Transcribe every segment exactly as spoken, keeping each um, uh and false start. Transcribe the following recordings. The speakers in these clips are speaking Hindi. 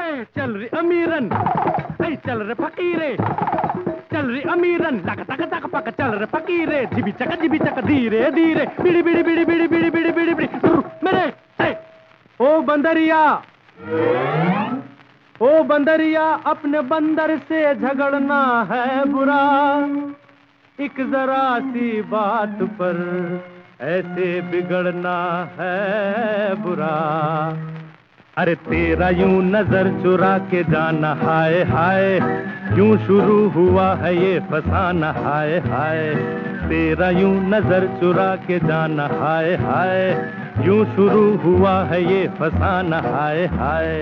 ऐ चल रे अमीरन, ऐ चल रे फकीरे, चल रे अमीरन, लक तक तक पक चल रे फकीरे, जिबी चक जिबी चक धीरे धीरे, बिड़ी बिड़ी बिड़ी बिड़ी बिड़ी बिड़ी बिड़ी बिड़ी मेरे ऐ ओ बंदरिया, ओ बंदरिया, अपने बंदर से झगड़ना है बुरा, एक जरा सी बात पर ऐसे बिगड़ना है बुरा। अरे तेरा यूं नजर चुरा के जाना हाय हाय, यूं शुरू हुआ है ये फसाना हाय हाय। तेरा यूं नजर चुरा के जाना हाय हाय, यूं शुरू हुआ है ये फसाना हाय हाय।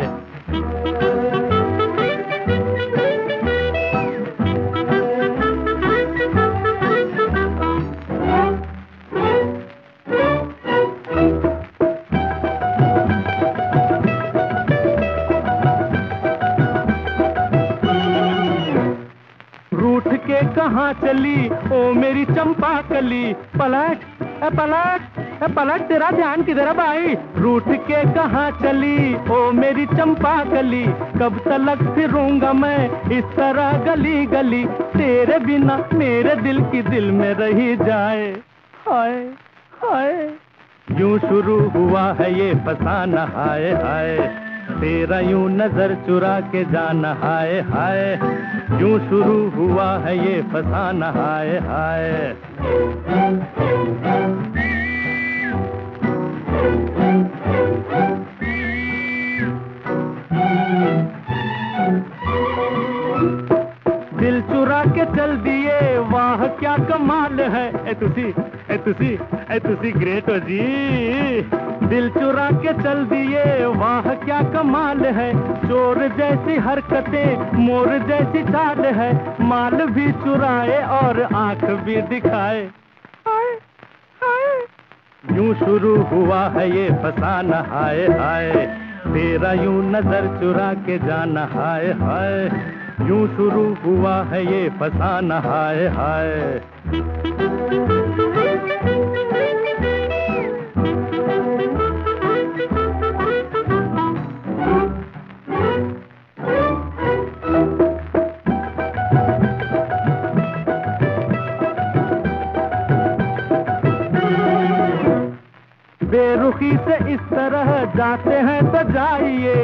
रूठ के कहाँ चली ओ मेरी चंपा कली, पलट ए पलट ए पलट, तेरा ध्यान किधर है भाई। रूठ के कहाँ चली ओ मेरी चंपा कली, कब तलक फिरूंगा मैं इस तरह गली गली, तेरे बिना मेरे दिल की दिल में रही जाए हाय हाय। यूं शुरू हुआ है ये फसाना हाय हाय, तेरा यूं नजर चुरा के जाना हाय हाय, यूं शुरू हुआ है ये फसाना हाय हाय। दिल चुरा के चल दिए वाह क्या कमाल है, ए तुसी ए तुसी ए तुसी ग्रेट हो जी। दिल चुरा के चल दिए वाह क्या कमाल है, चोर जैसी हरकतें मोर जैसी चाल है, माल भी चुराए और आंख भी दिखाए हाय हाय। यूं शुरू हुआ है ये फसाना हाय हाय, तेरा यूं नजर चुरा के जाना हाय हाय, यूं शुरू हुआ है ये फसाना हाय हाय। बेरुखी से इस तरह जाते हैं तो जाइए,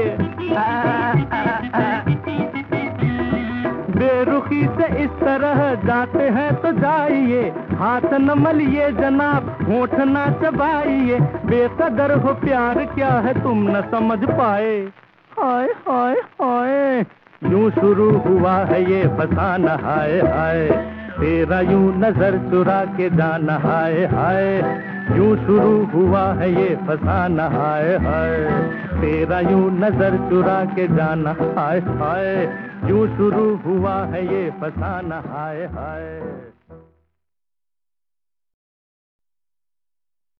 बेरुखी से इस तरह जाते हैं तो जाइए, हाथ न मलिए जनाब होठ न चबाइए, बेकदर हो प्यार क्या है तुम न समझ पाए हाय हाय हाय। यूं शुरू हुआ है ये फसाना हाय हाय, तेरा यूं नजर चुरा के जाना हाय हाय, यूं शुरू हुआ है ये फसाना हाय हाय। तेरा यूं नजर चुरा के जाना हाय हाय, यूं शुरू हुआ है ये फसाना हाय हाय।